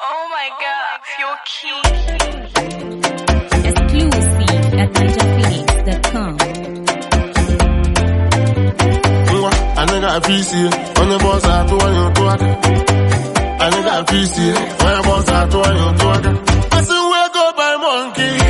Oh my god, you're cute. Exclusive at NigerPhoenix.com. I nigga a PC, on the boss I do one you to it. I nigga a PC, on the boss I do one you to it. I say we go by monkey.